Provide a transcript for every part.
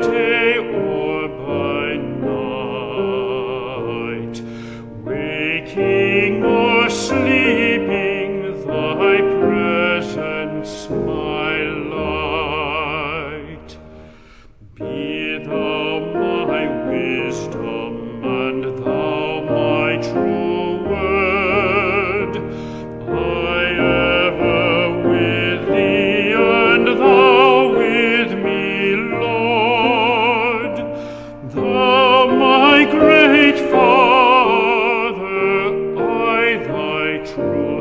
day or by night, waking or sleeping, thy presence my light. Be thou my wisdom, and thou my true word. I ever with thee, and thou with me, Lord. Thou my great Father, I thy true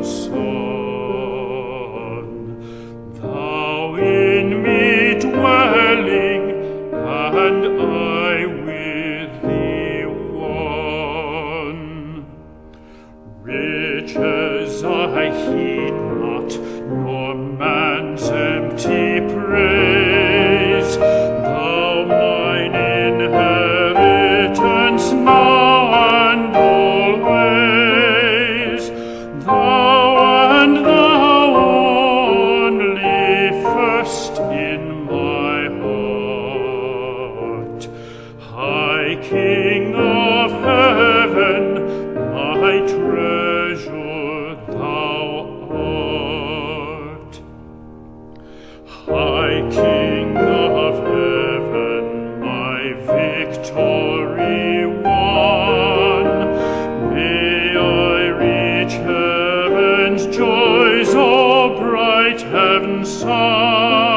Son. Thou in me dwelling, and I with thee one. Riches I heed not, nor man's empty praise. Thou mine inheritance now and always. Thou and thou only first in my heart. High King of heaven, my treasure thou art. High King of heaven, my victory won. May I reach heaven's joys, O bright heaven's sun.